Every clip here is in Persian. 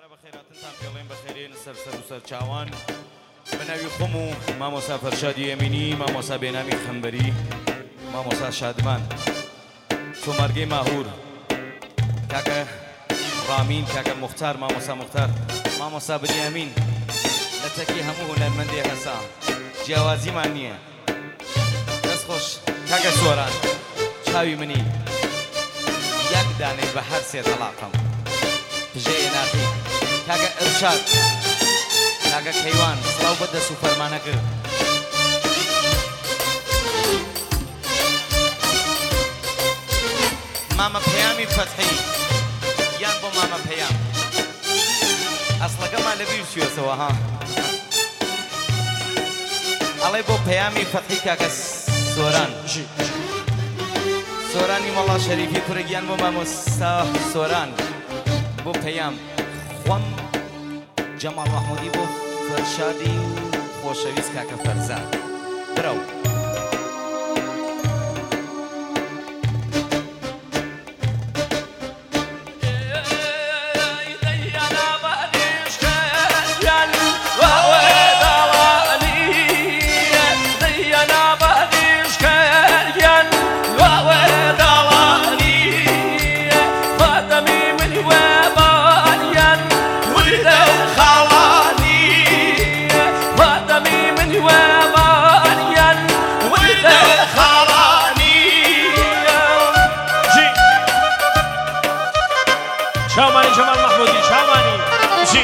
دووبارە بە خێراتنتان پێڵێن بە خێرێن سەر و سەر چاوان بە ناوی خۆم و مامۆستا فەرشادی ئەمینی، مامۆستا بێنامی خەمبەری، مامۆستا شادمان، تۆمارگەی ماهور، کاکە ڕامین، کاکە موختار، مامۆستا موختار، مامۆستا بنیامین لە تەکی هەموو هونەرمەندێ هەسا جیاوازیمان نییە. دەست خۆش کاکە سۆران، چاوی منی یەک دانەی بە هەر سێ تەڵاقم پژەیە ناقی، کاکە ئەرشاد، کاکە کەیوان، سڵاو بە دەست و فەرمانە کرد. مامە پەیامی فەتحی یان بۆ مامە پەیام ئەسڵەکەمان لەبیر چوێتەوە ها، ئەڵێ بۆ پەیامی فەتحی کاکە سۆران، سۆرانی مەڵا شەریفی کوڕێگیان بۆ مامۆستا سۆران، بۆ پەیام خۆم جەماڵ مەحموودی بۆ فەرشادی و خۆشەویست کاکە فەرزاد برەو. جمال محمودی شامانی جی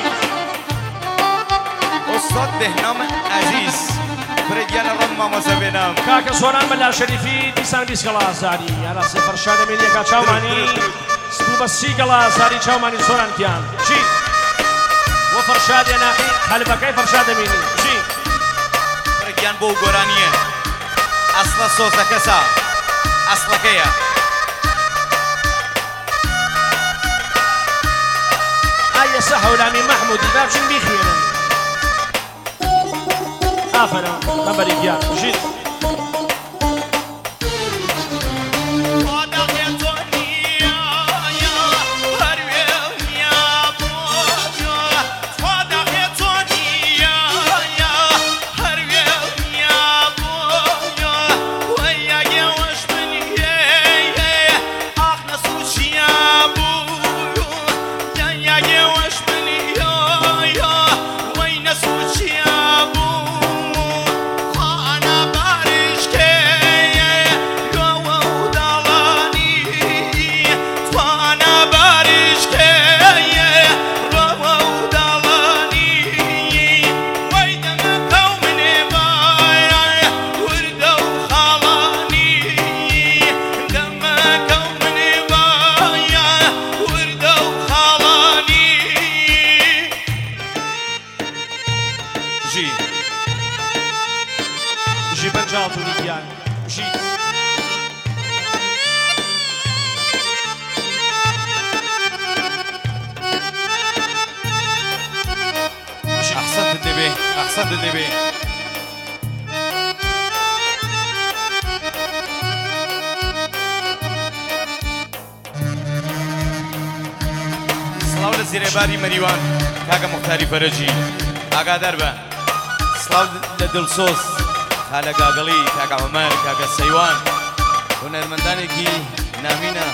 استاد بهنام عزیز برگیان رم مامۆستا بێنام کاکە سۆران بەلا شەریفی دیسان 20 گەڵازاری یاراسی فەرشاد ئەمینی کا چاومانی سبوو بە 30 گەڵازاری چاومانی سۆران گیان جی بۆ فەرشاد ناقی هەلبەکەی فەرشاد ئەمینی جی برگیان بۆ گۆرانیە ئەسڵە سۆزەکەسا ئەسڵەکەیە. ئایە سە هەولامی مەحمودی بابچین بیخوێنن ئافرە بەبەری گیان ژید أحسنت النبي سلااو لە زیرەباری مەریوان کاکە موختاری فەرەجی ئاگادار بە، سلااو لە دڵسۆز تا لە گاگەڵی کاکە عومەر، کاکە سەیوان، هونەرمەندانێکی نامینە.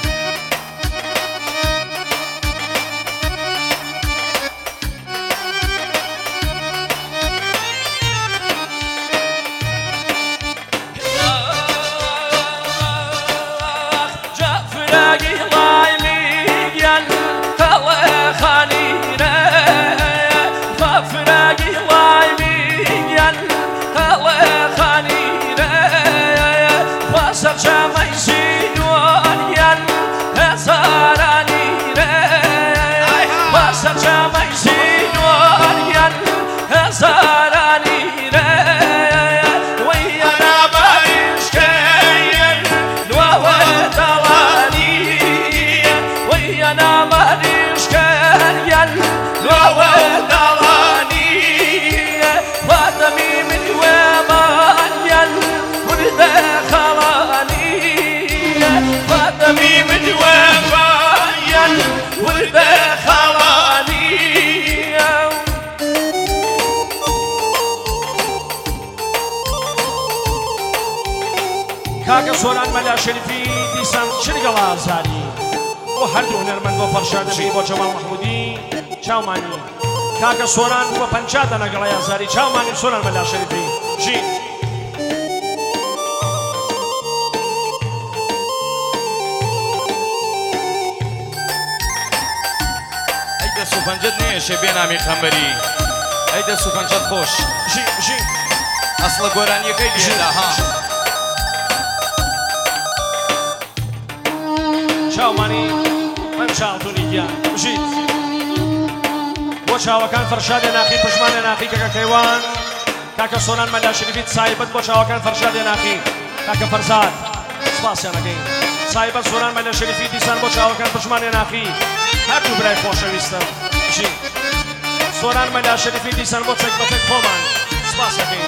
خلاني سۆران مەلا شەریفی دیسان چرگەڵ ئازاری بۆ هەردوو هونەرمەند بۆ فەرشادەبی بۆ جەمال محمودی چاومانی کاکە سۆران بۆ 50 دەنەگەڵای ئازاری چاومانی سۆران مەلا شەریفی ژین دەست و پەنجەت نێشێ بێنامی خەمبەری ئەی دەست و پەنجەت خۆش ژین ئەسڵە گۆرانیەکەی لێدا ها چاومانی من چاوتونی گیان بژیت بۆ چاوەکان فەرشادێ ناخی پشمانێ ناخی کەکە کەیوان کاکە سۆران مەلا شەریفی سایبەت بۆ چاوەکان فەرشادێ ناخی کاکە فەرزاد سپاسیانەکەین سایبەت سۆران مەلا شەریفی دیسان بۆ چاوەکان پشمانێ ناخی هەردوو برای خۆشەویستم ژین سۆران مەلا شەریفی دیسان بۆ چەک بە چەک خۆمان سپاسەکەین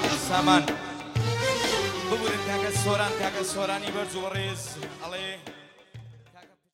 سامان ببورن کاکە سۆرانی بەرز و ڕێز ئەڵێ